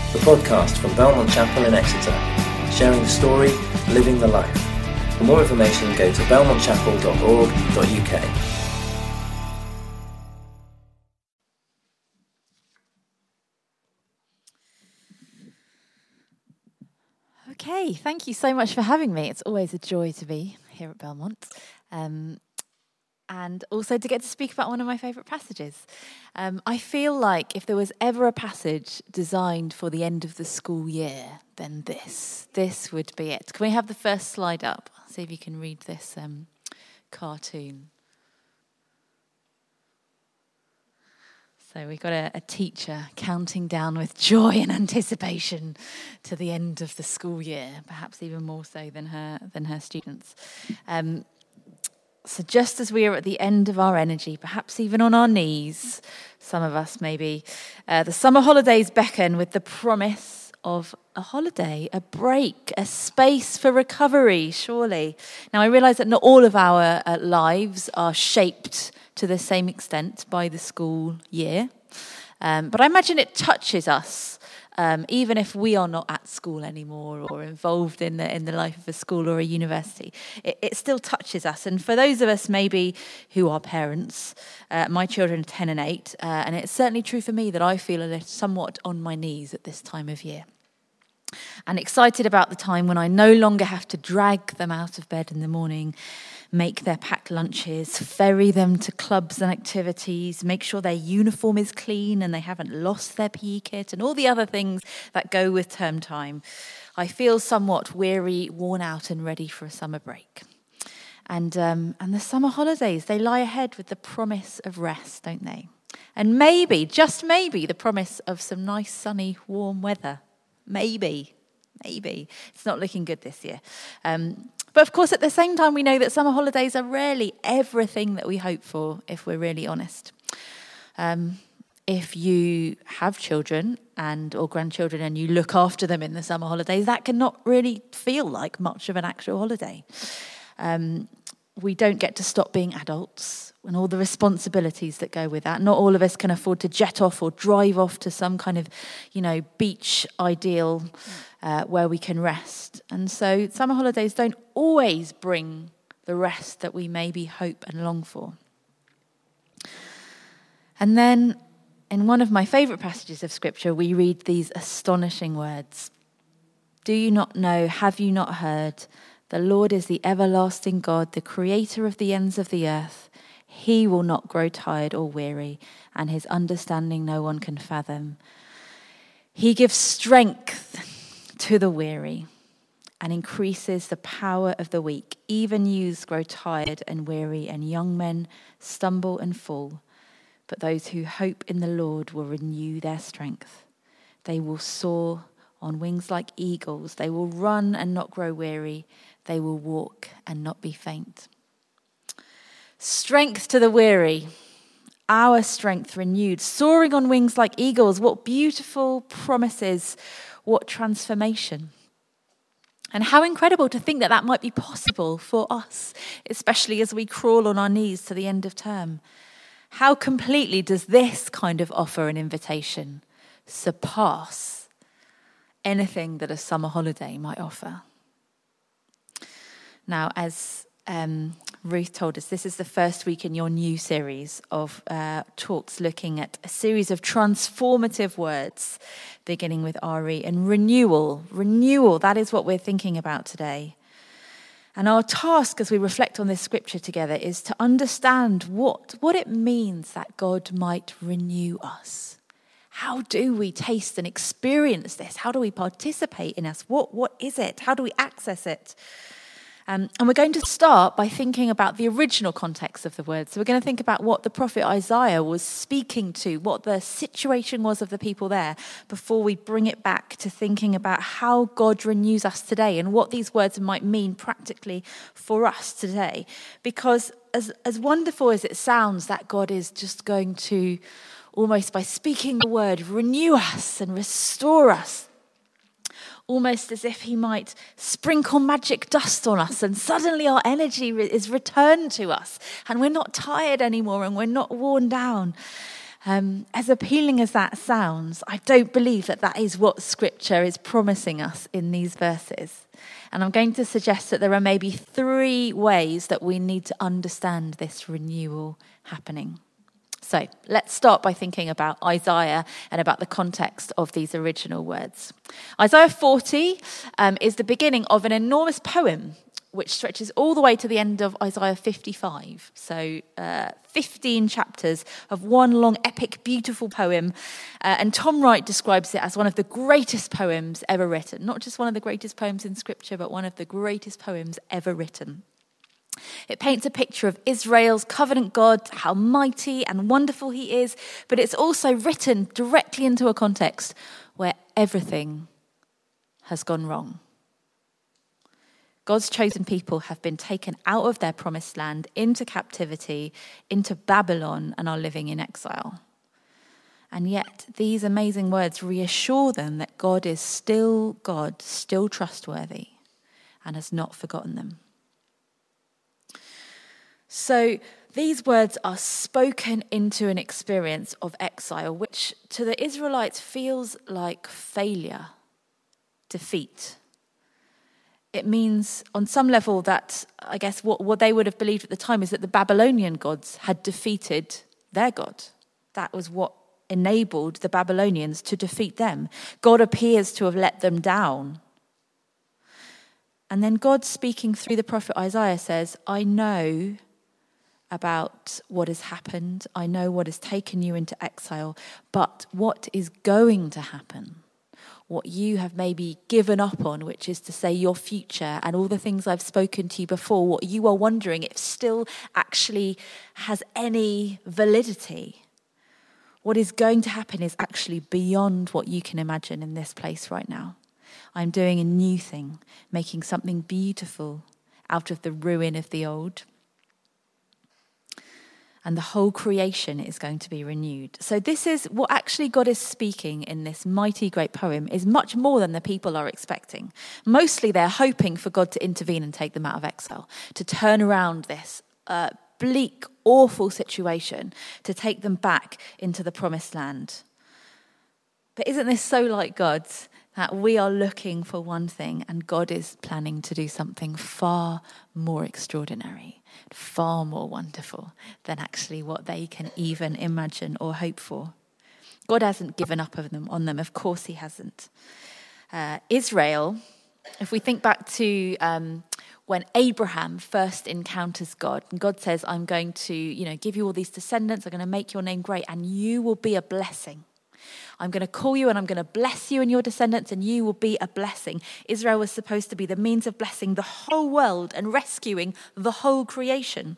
the podcast from Belmont Chapel in Exeter, sharing the story, living the life. For more information, go to belmontchapel.org.uk. Okay, thank you so much for having me. It's always a joy to be here at Belmont. And also to get to speak about one of my favourite passages. I feel like if there was ever a passage designed for the end of the school year, then this would be it. Can we have the first slide up? See if you can read this cartoon. So we've got a teacher counting down with joy and anticipation to the end of the school year, perhaps even more so than her students. So just as we are at the end of our energy, perhaps even on our knees, some of us maybe, the summer holidays beckon with the promise of a holiday, a break, a space for recovery, surely. Now, I realise that not all of our lives are shaped to the same extent by the school year, but I imagine it touches us. Even if we are not at school anymore or involved in the life of a school or a university, it still touches us. And for those of us maybe who are parents, my children are 10 and 8, and it's certainly true for me that I feel somewhat on my knees at this time of year. And excited about the time when I no longer have to drag them out of bed in the morning, make their packed lunches, ferry them to clubs and activities, make sure their uniform is clean and they haven't lost their PE kit and all the other things that go with term time. I feel somewhat weary, worn out and ready for a summer break. And the summer holidays, they lie ahead with the promise of rest, don't they? And maybe, just maybe, the promise of some nice, sunny, warm weather. Maybe. It's not looking good this year. But of course, at the same time, we know that summer holidays are rarely everything that we hope for, if we're really honest. If you have children or grandchildren and you look after them in the summer holidays, that cannot really feel like much of an actual holiday. We don't get to stop being adults and all the responsibilities that go with that. Not all of us can afford to jet off or drive off to some kind of, beach ideal where we can rest. And so summer holidays don't always bring the rest that we maybe hope and long for. And then in one of my favourite passages of Scripture, we read these astonishing words. Do you not know, have you not heard? The Lord is the everlasting God, the creator of the ends of the earth. He will not grow tired or weary, and his understanding no one can fathom. He gives strength to the weary and increases the power of the weak. Even youths grow tired and weary, and young men stumble and fall. But those who hope in the Lord will renew their strength. They will soar on wings like eagles. They will run and not grow weary. They will walk and not be faint. Strength to the weary, our strength renewed, soaring on wings like eagles. What beautiful promises, what transformation. And how incredible to think that that might be possible for us, especially as we crawl on our knees to the end of term. How completely does this kind of offer an invitation surpass anything that a summer holiday might offer? Now, as Ruth told us, this is the first week in your new series of talks looking at a series of transformative words, beginning with Ari, and renewal. Renewal, that is what we're thinking about today. And our task as we reflect on this scripture together is to understand what it means that God might renew us. How do we taste and experience this? How do we participate in this? What is it? How do we access it? And we're going to start by thinking about the original context of the word. So we're going to think about what the prophet Isaiah was speaking to, what the situation was of the people there, before we bring it back to thinking about how God renews us today and what these words might mean practically for us today. Because as wonderful as it sounds that God is just going to, almost by speaking the word, renew us and restore us, almost as if he might sprinkle magic dust on us and suddenly our energy is returned to us and we're not tired anymore and we're not worn down. As appealing as that sounds, I don't believe that that is what Scripture is promising us in these verses. And I'm going to suggest that there are maybe 3 ways that we need to understand this renewal happening. So let's start by thinking about Isaiah and about the context of these original words. Isaiah 40 is the beginning of an enormous poem which stretches all the way to the end of Isaiah 55. So 15 chapters of one long, epic, beautiful poem. And Tom Wright describes it as one of the greatest poems ever written. Not just one of the greatest poems in Scripture, but one of the greatest poems ever written. It paints a picture of Israel's covenant God, how mighty and wonderful he is, but it's also written directly into a context where everything has gone wrong. God's chosen people have been taken out of their promised land into captivity, into Babylon, and are living in exile. And yet these amazing words reassure them that God is still God, still trustworthy, and has not forgotten them. So these words are spoken into an experience of exile, which to the Israelites feels like failure, defeat. It means on some level that, I guess, what they would have believed at the time is that the Babylonian gods had defeated their God. That was what enabled the Babylonians to defeat them. God appears to have let them down. And then God, speaking through the prophet Isaiah, says, I know about what has happened. I know what has taken you into exile. But what is going to happen, what you have maybe given up on, which is to say your future and all the things I've spoken to you before, what you are wondering if still actually has any validity, what is going to happen is actually beyond what you can imagine in this place right now. I'm doing a new thing, making something beautiful out of the ruin of the old. And the whole creation is going to be renewed. So this is what actually God is speaking in this mighty great poem is much more than the people are expecting. Mostly they're hoping for God to intervene and take them out of exile, to turn around this bleak, awful situation, to take them back into the promised land. But isn't this so like God, that we are looking for one thing and God is planning to do something far more extraordinary, far more wonderful than actually what they can even imagine or hope for. God hasn't given up on them. Of course he hasn't. Israel, if we think back to when Abraham first encounters God, and God says, I'm going to, give you all these descendants, I'm going to make your name great, and you will be a blessing. I'm going to call you and I'm going to bless you and your descendants and you will be a blessing. Israel was supposed to be the means of blessing the whole world and rescuing the whole creation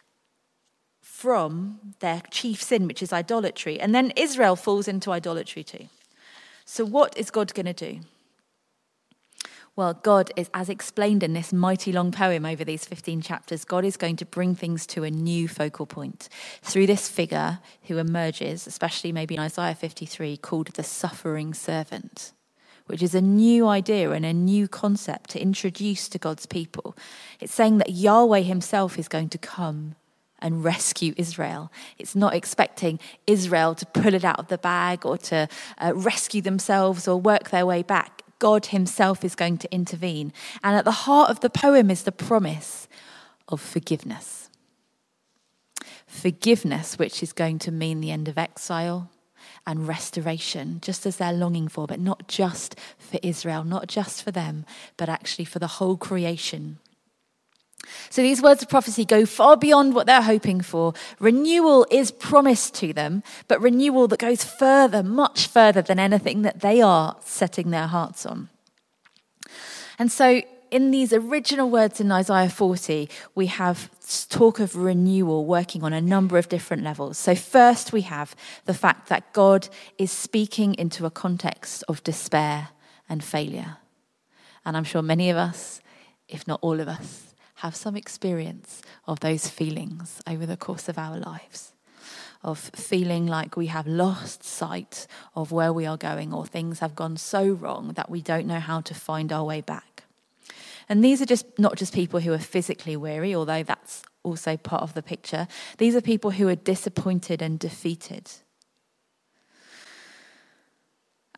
from their chief sin, which is idolatry. And then Israel falls into idolatry too. So what is God going to do? Well, God is, as explained in this mighty long poem over these 15 chapters, God is going to bring things to a new focal point through this figure who emerges, especially maybe in Isaiah 53, called the suffering servant, which is a new idea and a new concept to introduce to God's people. It's saying that Yahweh himself is going to come and rescue Israel. It's not expecting Israel to pull it out of the bag or to rescue themselves or work their way back. God himself is going to intervene. And at the heart of the poem is the promise of forgiveness. Forgiveness, which is going to mean the end of exile and restoration, just as they're longing for, but not just for Israel, not just for them, but actually for the whole creation. So these words of prophecy go far beyond what they're hoping for. Renewal is promised to them, but renewal that goes further, much further than anything that they are setting their hearts on. And so in these original words in Isaiah 40, we have talk of renewal working on a number of different levels. So first we have the fact that God is speaking into a context of despair and failure. And I'm sure many of us, if not all of us, have some experience of those feelings over the course of our lives, of feeling like we have lost sight of where we are going or things have gone so wrong that we don't know how to find our way back. And these are not just people who are physically weary, although that's also part of the picture. These are people who are disappointed and defeated.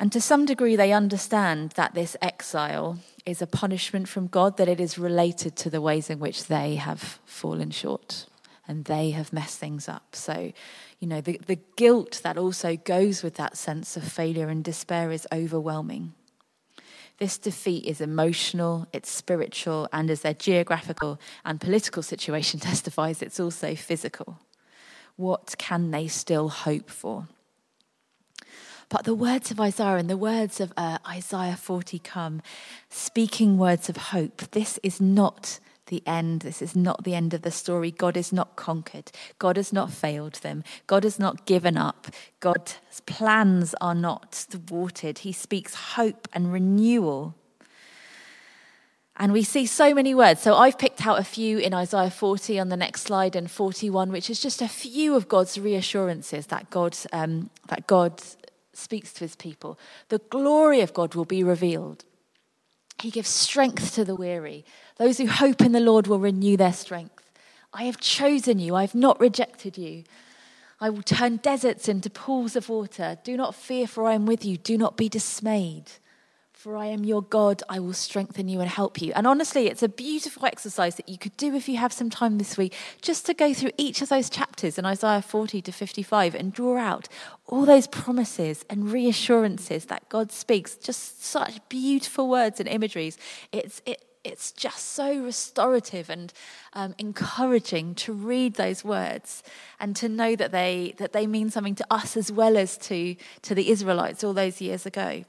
And to some degree, they understand that this exile is a punishment from God, that it is related to the ways in which they have fallen short and they have messed things up. So, the guilt that also goes with that sense of failure and despair is overwhelming. This defeat is emotional, it's spiritual, and as their geographical and political situation testifies, it's also physical. What can they still hope for? But the words of Isaiah and the words of Isaiah 40 come, speaking words of hope. This is not the end. This is not the end of the story. God is not conquered. God has not failed them. God has not given up. God's plans are not thwarted. He speaks hope and renewal. And we see so many words. So I've picked out a few in Isaiah 40 on the next slide and 41, which is just a few of God's reassurances that God speaks to his people. The glory of God will be revealed. He gives strength to the weary. Those who hope in the Lord will renew their strength. I have chosen you. I have not rejected you. I will turn deserts into pools of water. Do not fear, for I am with you. Do not be dismayed, for I am your God. I will strengthen you and help you. And honestly, it's a beautiful exercise that you could do if you have some time this week, just to go through each of those chapters in Isaiah 40 to 55 and draw out all those promises and reassurances that God speaks. Just such beautiful words and imageries. It's just so restorative and encouraging to read those words and to know that they mean something to us as well as to the Israelites all those years ago.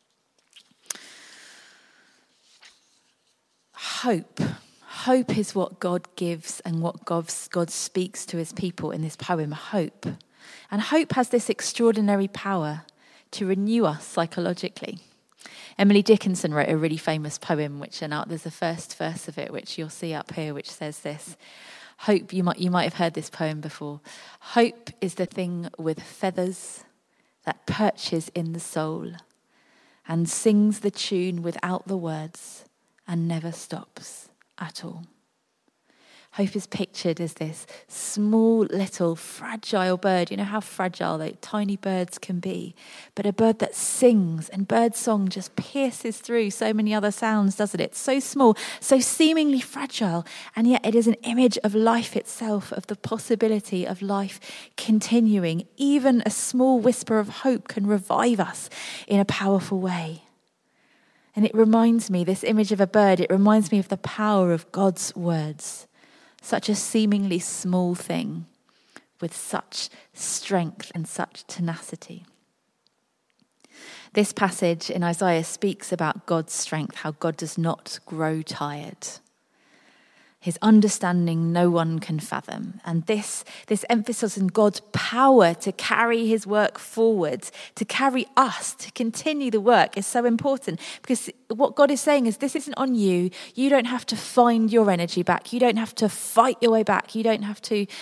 Hope is what God gives and what God speaks to his people in this poem, hope. And hope has this extraordinary power to renew us psychologically. Emily Dickinson wrote a really famous poem, there's the first verse of it, which you'll see up here, which says this. Hope, you might have heard this poem before. Hope is the thing with feathers that perches in the soul and sings the tune without the words and never stops at all. Hope is pictured as this small, little, fragile bird. You know how fragile tiny birds can be. But a bird that sings, and bird song just pierces through so many other sounds, doesn't it? So small, so seemingly fragile, and yet it is an image of life itself, of the possibility of life continuing. Even a small whisper of hope can revive us in a powerful way. And it reminds me, this image of a bird, it reminds me of the power of God's words. Such a seemingly small thing with such strength and such tenacity. This passage in Isaiah speaks about God's strength, how God does not grow tired. His understanding no one can fathom. And this emphasis on God's power to carry his work forward, to carry us, to continue the work is so important. Because what God is saying is this isn't on you. You don't have to find your energy back. You don't have to fight your way back. You don't have to,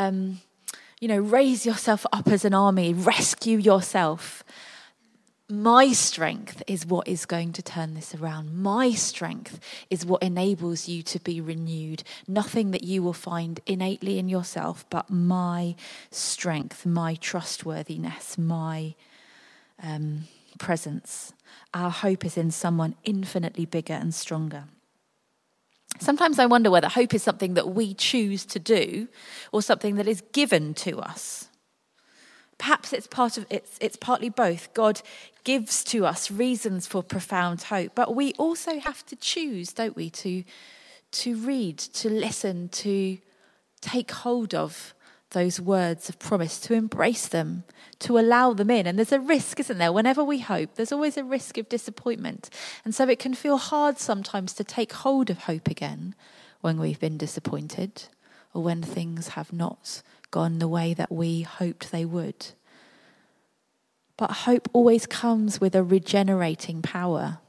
raise yourself up as an army, rescue yourself. My strength is what is going to turn this around. My strength is what enables you to be renewed. Nothing that you will find innately in yourself, but my strength, my trustworthiness, my presence. Our hope is in someone infinitely bigger and stronger. Sometimes I wonder whether hope is something that we choose to do or something that is given to us. Perhaps it's partly both. God gives to us reasons for profound hope, but we also have to choose, don't we, to read, to listen, to take hold of those words of promise, to embrace them, to allow them in. And there's a risk, isn't there? Whenever we hope, there's always a risk of disappointment. And so it can feel hard sometimes to take hold of hope again when we've been disappointed or when things have not gone the way that we hoped they would. But hope always comes with a regenerating power.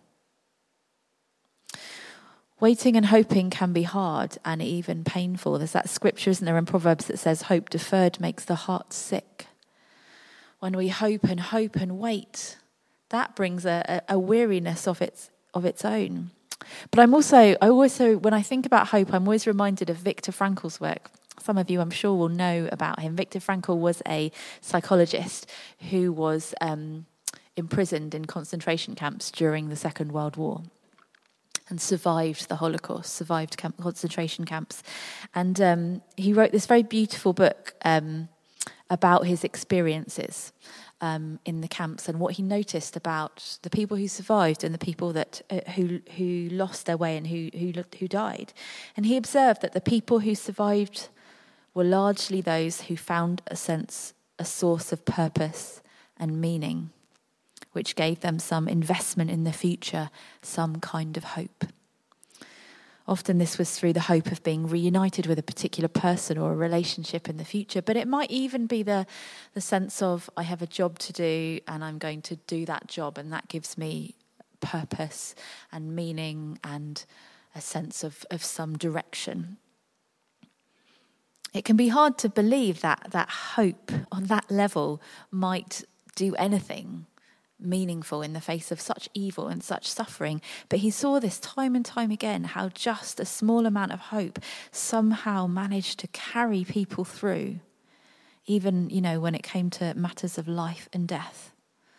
Waiting and hoping can be hard and even painful. There's that scripture, isn't there, in Proverbs that says hope deferred makes the heart sick. When we hope and wait, that brings a weariness of its own. But I also, when I think about hope, I'm always reminded of Viktor Frankl's work. Some of you, I'm sure, will know about him. Viktor Frankl was a psychologist who was imprisoned in concentration camps during the Second World War and survived the Holocaust, survived concentration camps. And he wrote this very beautiful book about his experiences in the camps and what he noticed about the people who survived and the people that who lost their way and who died. And he observed that the people who survived were largely those who found a source of purpose and meaning, which gave them some investment in the future, some kind of hope. Often this was through the hope of being reunited with a particular person or a relationship in the future, but it might even be the sense of, I have a job to do and I'm going to do that job, and that gives me purpose and meaning and a sense of some direction. It can be hard to believe that hope on that level might do anything meaningful in the face of such evil and such suffering. But he saw this time and time again, how just a small amount of hope somehow managed to carry people through, even, when it came to matters of life and death.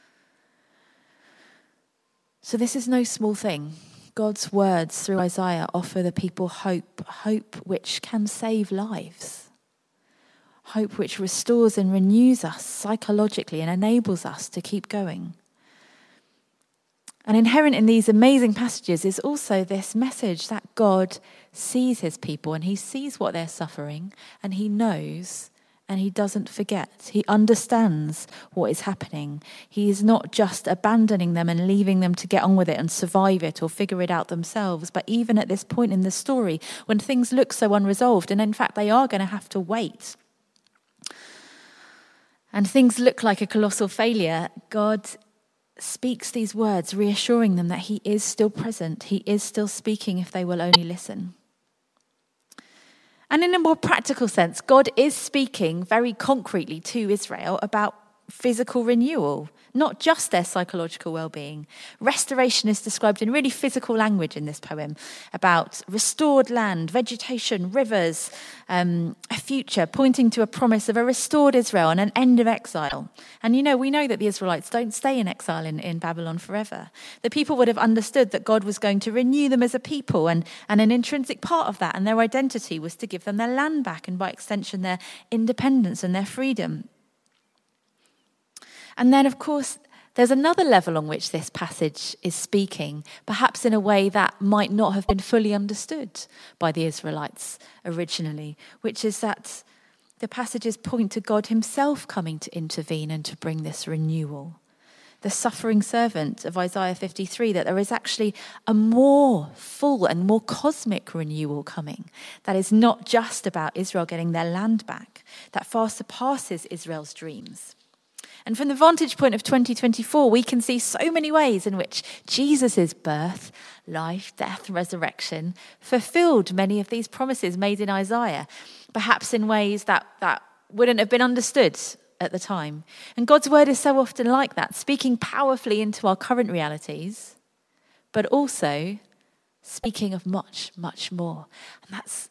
So this is no small thing. God's words through Isaiah offer the people hope which can save lives. Hope which restores and renews us psychologically and enables us to keep going. And inherent in these amazing passages is also this message that God sees his people and he sees what they're suffering and he knows and he doesn't forget. He understands what is happening. He is not just abandoning them and leaving them to get on with it and survive it or figure it out themselves. But even at this point in the story, when things look so unresolved, and in fact they are going to have to wait, and things look like a colossal failure, God speaks these words, reassuring them that he is still present. He is still speaking if they will only listen. And in a more practical sense, God is speaking very concretely to Israel about physical renewal, not just their psychological well-being. Restoration is described in really physical language in this poem about restored land, vegetation, rivers, a future, pointing to a promise of a restored Israel and an end of exile. And we know that the Israelites don't stay in exile in Babylon forever. The people would have understood that God was going to renew them as a people, and an intrinsic part of that and their identity was to give them their land back and by extension their independence and their freedom. And then, of course, there's another level on which this passage is speaking, perhaps in a way that might not have been fully understood by the Israelites originally, which is that the passages point to God himself coming to intervene and to bring this renewal. The suffering servant of Isaiah 53, that there is actually a more full and more cosmic renewal coming that is not just about Israel getting their land back, that far surpasses Israel's dreams. And from the vantage point of 2024, we can see so many ways in which Jesus' birth, life, death, resurrection fulfilled many of these promises made in Isaiah, perhaps in ways that wouldn't have been understood at the time. And God's word is so often like that, speaking powerfully into our current realities, but also speaking of much, much more. And that's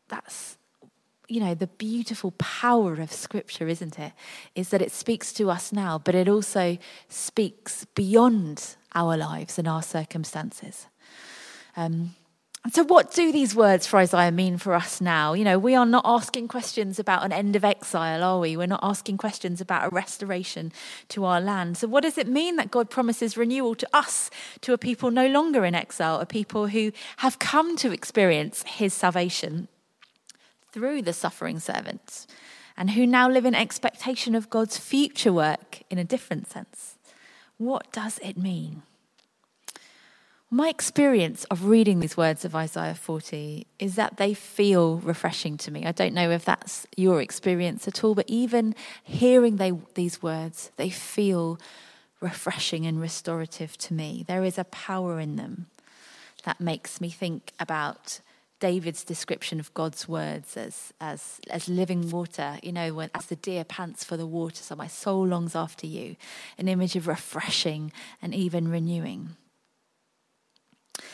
the beautiful power of Scripture, isn't it? Is that it speaks to us now, but it also speaks beyond our lives and our circumstances. And so what do these words for Isaiah mean for us now? We are not asking questions about an end of exile, are we? We're not asking questions about a restoration to our land. So what does it mean that God promises renewal to us, to a people no longer in exile, a people who have come to experience his salvation through the suffering servants, and who now live in expectation of God's future work in a different sense? What does it mean? My experience of reading these words of Isaiah 40 is that they feel refreshing to me. I don't know if that's your experience at all, but even hearing these words, they feel refreshing and restorative to me. There is a power in them that makes me think about David's description of God's words as living water, as the deer pants for the water, so my soul longs after you, an image of refreshing and even renewing.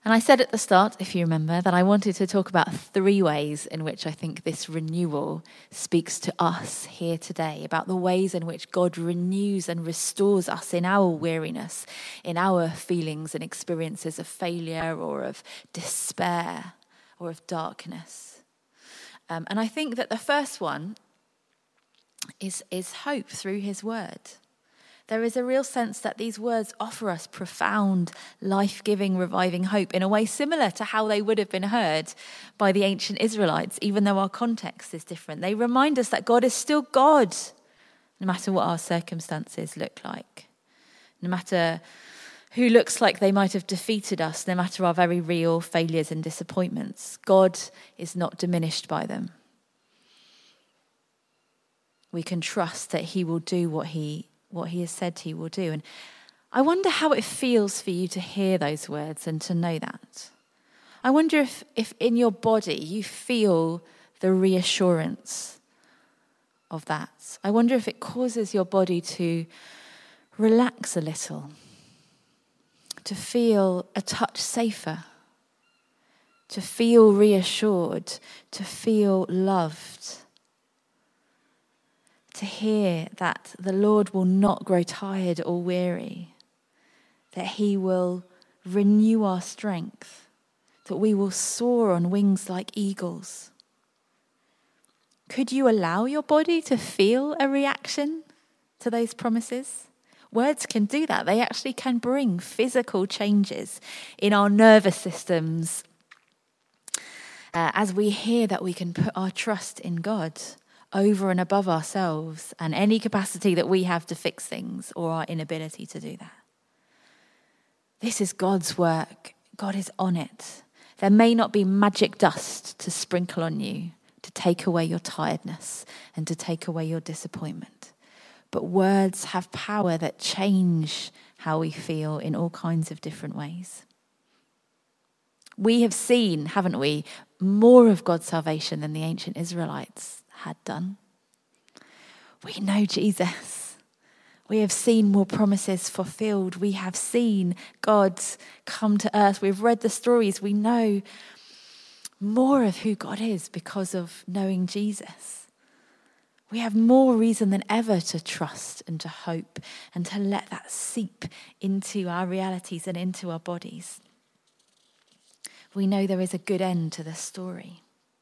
And I said at the start, if you remember, that I wanted to talk about 3 ways in which I think this renewal speaks to us here today, about the ways in which God renews and restores us in our weariness, in our feelings and experiences of failure or of despair or of darkness. And I think that the first one is hope through his word. There is a real sense that these words offer us profound, life-giving, reviving hope in a way similar to how they would have been heard by the ancient Israelites, even though our context is different. They remind us that God is still God, no matter what our circumstances look like, no matter who looks like they might have defeated us, no matter our very real failures and disappointments. God is not diminished by them. We can trust that he will do what he has said he will do. And I wonder how it feels for you to hear those words and to know that. I wonder if in your body you feel the reassurance of that. I wonder if it causes your body to relax a little, to feel a touch safer, to feel reassured, to feel loved. To hear that the Lord will not grow tired or weary, that he will renew our strength, that we will soar on wings like eagles. Could you allow your body to feel a reaction to those promises? Words can do that. They actually can bring physical changes in our nervous systems as we hear that we can put our trust in God over and above ourselves and any capacity that we have to fix things or our inability to do that. This is God's work. God is on it. There may not be magic dust to sprinkle on you to take away your tiredness and to take away your disappointment. But words have power that change how we feel in all kinds of different ways. We have seen, haven't we, more of God's salvation than the ancient Israelites had done. We know Jesus. We have seen more promises fulfilled. We have seen God come to earth. We've read the stories. We know more of who God is because of knowing Jesus. We have more reason than ever to trust and to hope and to let that seep into our realities and into our bodies. We know there is a good end to the story.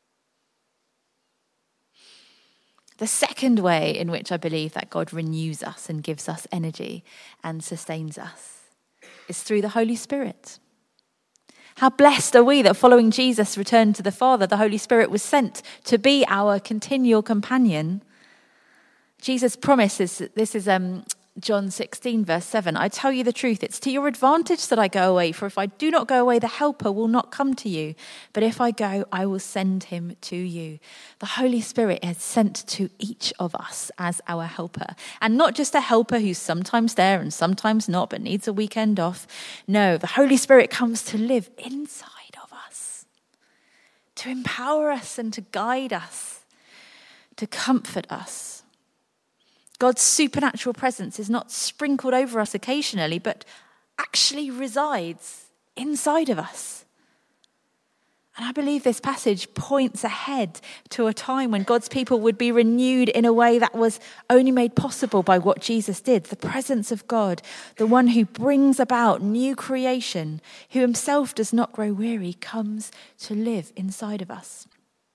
The second way in which I believe that God renews us and gives us energy and sustains us is through the Holy Spirit. How blessed are we that following Jesus' return to the Father, the Holy Spirit was sent to be our continual companion. Jesus promises, this is John 16 verse 7, I tell you the truth, it's to your advantage that I go away, for if I do not go away, the helper will not come to you. But if I go, I will send him to you. The Holy Spirit is sent to each of us as our helper. And not just a helper who's sometimes there and sometimes not, but needs a weekend off. No, the Holy Spirit comes to live inside of us, to empower us and to guide us, to comfort us. God's supernatural presence is not sprinkled over us occasionally, but actually resides inside of us. And I believe this passage points ahead to a time when God's people would be renewed in a way that was only made possible by what Jesus did. The presence of God, the one who brings about new creation, who himself does not grow weary, comes to live inside of us.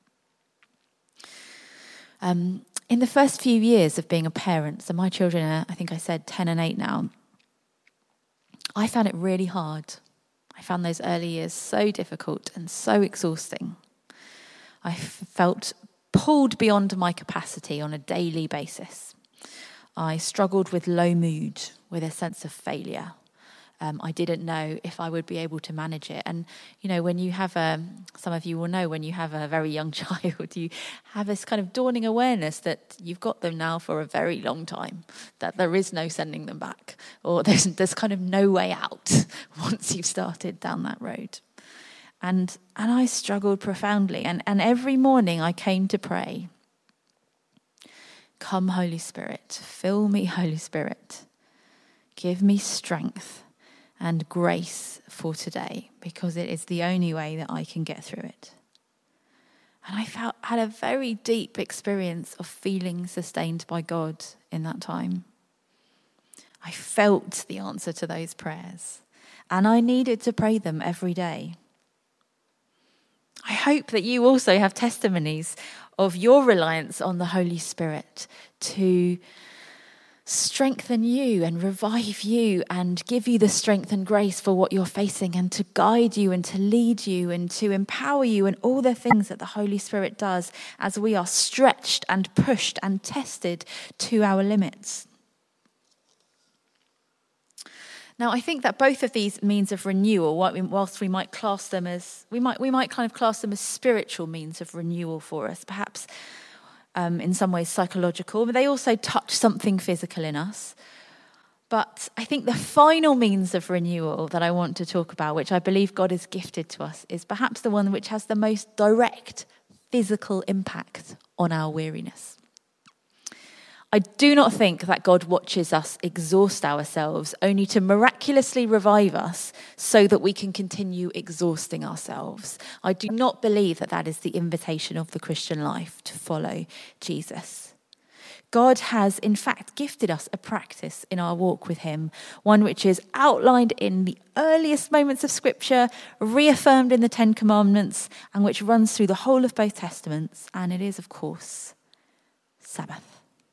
In the first few years of being a parent, so my children are, I think I said 10 and 8 now, I found it really hard. I found those early years so difficult and so exhausting. I felt pulled beyond my capacity on a daily basis. I struggled with low mood, with a sense of failure. I didn't know if I would be able to manage it. And, you know, when you have some of you will know, when you have a very young child, you have this kind of dawning awareness that you've got them now for a very long time, that there is no sending them back, or there's kind of no way out once you've started down that road. And I struggled profoundly. And every morning I came to pray, come, Holy Spirit, fill me, Holy Spirit, give me strength, and grace for today, because it is the only way that I can get through it. And I had a very deep experience of feeling sustained by God in that time. I felt the answer to those prayers, and I needed to pray them every day. I hope that you also have testimonies of your reliance on the Holy Spirit to strengthen you and revive you and give you the strength and grace for what you're facing, and to guide you and to lead you and to empower you, and all the things that the Holy Spirit does as we are stretched and pushed and tested to our limits. Now, I think that both of these means of renewal, whilst we might class them as, we might kind of class them as spiritual means of renewal for us, perhaps in some ways psychological, but they also touch something physical in us. But I think the final means of renewal that I want to talk about, which I believe God has gifted to us, is perhaps the one which has the most direct physical impact on our weariness. I do not think that God watches us exhaust ourselves only to miraculously revive us so that we can continue exhausting ourselves. I do not believe that that is the invitation of the Christian life, to follow Jesus. God has, in fact, gifted us a practice in our walk with him, one which is outlined in the earliest moments of Scripture, reaffirmed in the Ten Commandments, and which runs through the whole of both Testaments, and it is, of course, Sabbath.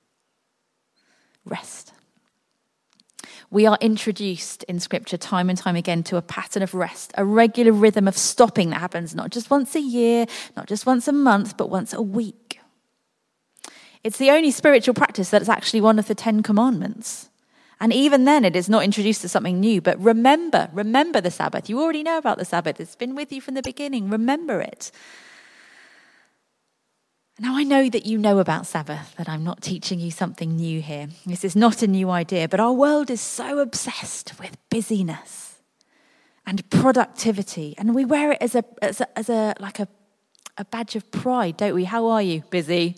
Rest. We are introduced in Scripture time and time again to a pattern of rest, a regular rhythm of stopping that happens not just once a year, not just once a month, but once a week. It's the only spiritual practice that is actually one of the 10 Commandments. And even then, it is not introduced as something new, but remember the Sabbath. You already know about the Sabbath. It's been with you from the beginning. Remember it. Now, I know that you know about Sabbath, that I'm not teaching you something new here. This is not a new idea, but our world is so obsessed with busyness and productivity, and we wear it as a badge of pride, don't we? How are you? Busy.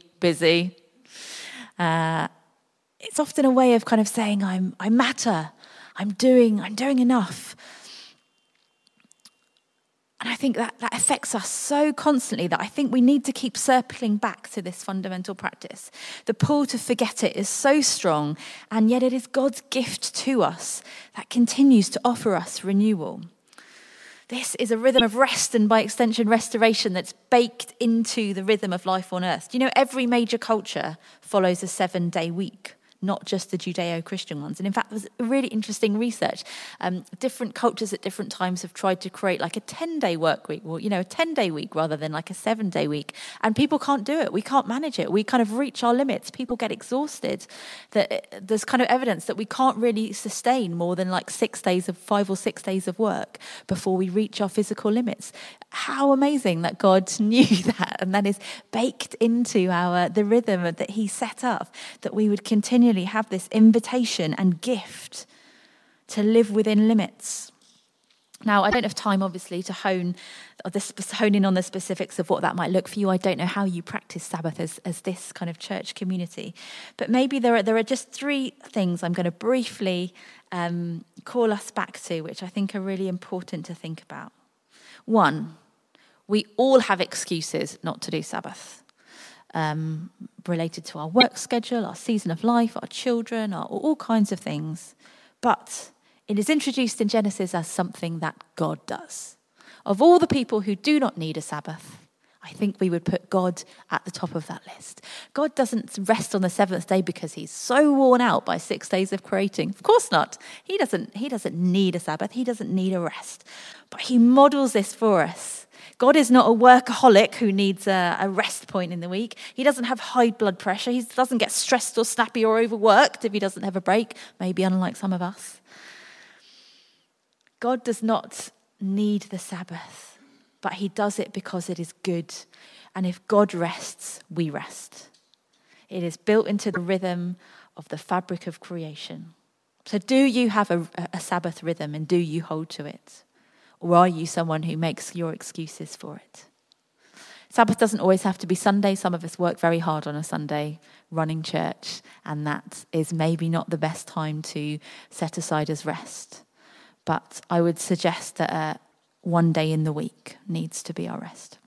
It's often a way of kind of saying I matter. I'm doing enough. And I think that affects us so constantly that I think we need to keep circling back to this fundamental practice. The pull to forget it is so strong, and yet it is God's gift to us that continues to offer us renewal. This is a rhythm of rest and, by extension, restoration that's baked into the rhythm of life on earth. Do you know every major culture follows a 7-day week? Not just the Judeo-Christian ones. And in fact, there's really interesting research. Different cultures at different times have tried to create like a 10-day work week, or, a 10-day week rather than like a 7-day week. And people can't do it. We can't manage it. We kind of reach our limits. People get exhausted. There's kind of evidence that we can't really sustain more than like 5 or 6 days of work before we reach our physical limits. How amazing that God knew that, and that is baked into the rhythm that he set up, that we would continually have this invitation and gift to live within limits. Now, I don't have time, obviously, to hone in on the specifics of what that might look for you. I don't know how you practice Sabbath as this kind of church community. But maybe there are just 3 things I'm going to briefly call us back to, which I think are really important to think about. 1, we all have excuses not to do Sabbath. Related to our work schedule, our season of life, our children, all kinds of things. But it is introduced in Genesis as something that God does. Of all the people who do not need a Sabbath, I think we would put God at the top of that list. God doesn't rest on the 7th day because he's so worn out by 6 days of creating. Of course not. He doesn't need a Sabbath. He doesn't need a rest. But he models this for us. God is not a workaholic who needs a rest point in the week. He doesn't have high blood pressure. He doesn't get stressed or snappy or overworked if he doesn't have a break, maybe unlike some of us. God does not need the Sabbath, but he does it because it is good. And if God rests, we rest. It is built into the rhythm of the fabric of creation. So do you have a Sabbath rhythm, and do you hold to it? Or are you someone who makes your excuses for it? Sabbath doesn't always have to be Sunday. Some of us work very hard on a Sunday running church, and that is maybe not the best time to set aside as rest. but I would suggest that one day in the week needs to be our rest.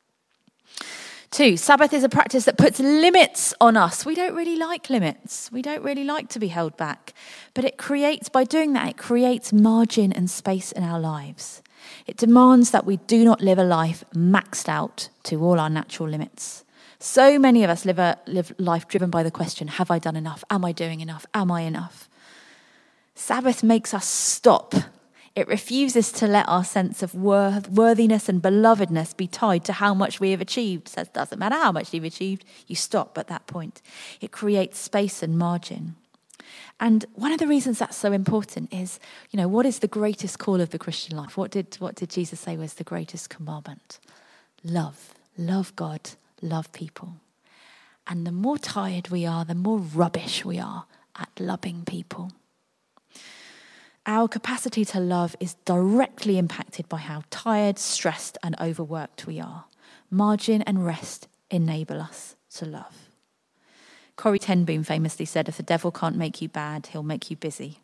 2, Sabbath is a practice that puts limits on us. We don't really like limits. We don't really like to be held back. But by doing that, it creates margin and space in our lives. It demands that we do not live a life maxed out to all our natural limits. So many of us live life driven by the question, have I done enough? Am I doing enough? Am I enough? Sabbath makes us stop. It refuses to let our sense of worthiness and belovedness be tied to how much we have achieved. It says, doesn't matter how much you've achieved, you stop at that point. It creates space and margin. And one of the reasons that's so important is, what is the greatest call of the Christian life? What did Jesus say was the greatest commandment? Love. Love God, love people. And the more tired we are, the more rubbish we are at loving people. Our capacity to love is directly impacted by how tired, stressed, and overworked we are. Margin and rest enable us to love. Corrie ten Boom famously said, if the devil can't make you bad, he'll make you busy.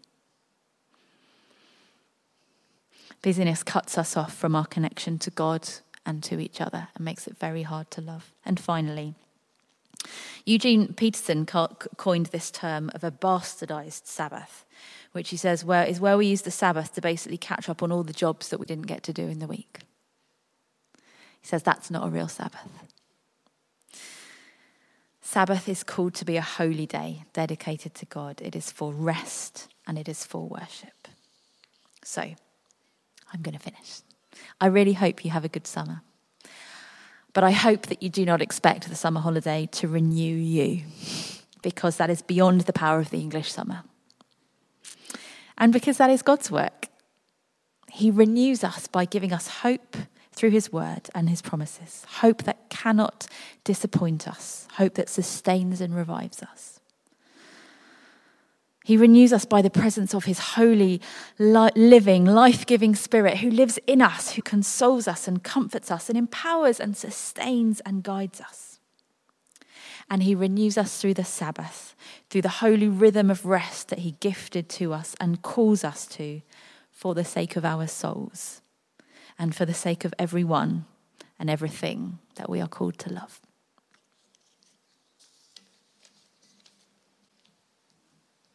Busyness cuts us off from our connection to God and to each other and makes it very hard to love. And finally, Eugene Peterson coined this term of a bastardized Sabbath, which he says is where we use the Sabbath to basically catch up on all the jobs that we didn't get to do in the week. He says that's not a real Sabbath. Sabbath is called to be a holy day dedicated to God. It is for rest and it is for worship. So, I'm going to finish. I really hope you have a good summer. But I hope that you do not expect the summer holiday to renew you, because that is beyond the power of the English summer. And because that is God's work. He renews us by giving us hope through his word and his promises. Hope that cannot disappoint us. Hope that sustains and revives us. He renews us by the presence of his holy, living, life-giving Spirit who lives in us, who consoles us and comforts us and empowers and sustains and guides us. And he renews us through the Sabbath, through the holy rhythm of rest that he gifted to us and calls us to for the sake of our souls and for the sake of everyone and everything that we are called to love.